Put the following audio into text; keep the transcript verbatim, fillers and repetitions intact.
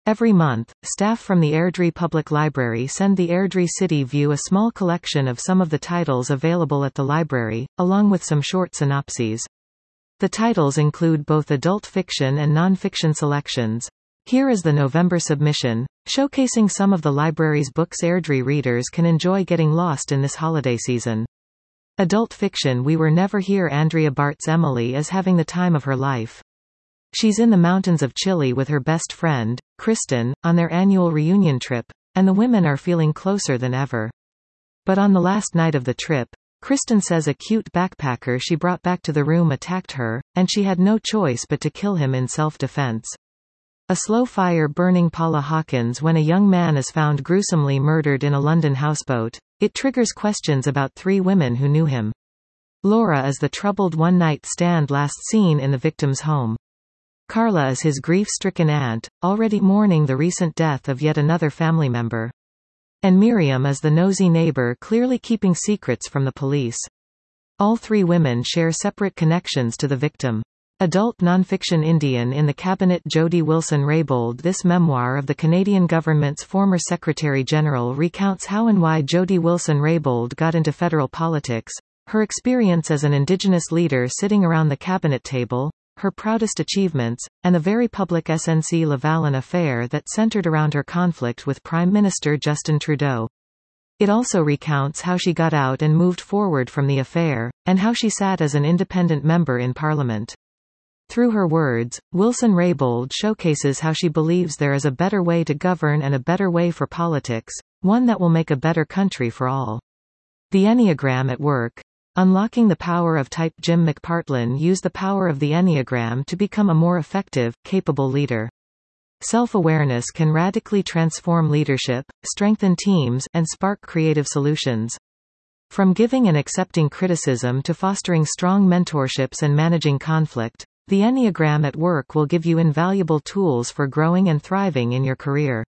Every month, staff from the Airdrie Public Library send the Airdrie City View a small collection of some of the titles available at the library, along with some short synopses. The titles include both adult fiction and non-fiction selections. Here is the November submission, showcasing some of the library's books Airdrie readers can enjoy getting lost in this holiday season. Adult fiction. We Were Never Here. Andrea Bart's Emily is having the time of her life. She's in the mountains of Chile with her best friend, Kristen, on their annual reunion trip, and the women are feeling closer than ever. But on the last night of the trip, Kristen says a cute backpacker she brought back to the room attacked her, and she had no choice but to kill him in self-defense. A slow fire burning Paula Hawkins. When a young man is found gruesomely murdered in a London houseboat, it triggers questions about three women who knew him. Laura is the troubled one-night stand last seen in the victim's home. Carla is his grief-stricken aunt, already mourning the recent death of yet another family member. And Miriam is the nosy neighbor clearly keeping secrets from the police. All three women share separate connections to the victim. Adult nonfiction. Indian in the Cabinet. Jody Wilson-Raybould. This memoir of the Canadian government's former Secretary-General recounts how and why Jody Wilson-Raybould got into federal politics, her experience as an Indigenous leader sitting around the cabinet table, her proudest achievements, and the very public S N C-Lavalin affair that centered around her conflict with Prime Minister Justin Trudeau. It also recounts how she got out and moved forward from the affair, and how she sat as an independent member in Parliament. Through her words, Wilson-Raybould showcases how she believes there is a better way to govern and a better way for politics, one that will make a better country for all. The Enneagram at work. Unlocking the power of type. Jim McPartlin used the power of the Enneagram to become a more effective, capable leader. Self-awareness can radically transform leadership, strengthen teams, and spark creative solutions. From giving and accepting criticism to fostering strong mentorships and managing conflict, the Enneagram at work will give you invaluable tools for growing and thriving in your career.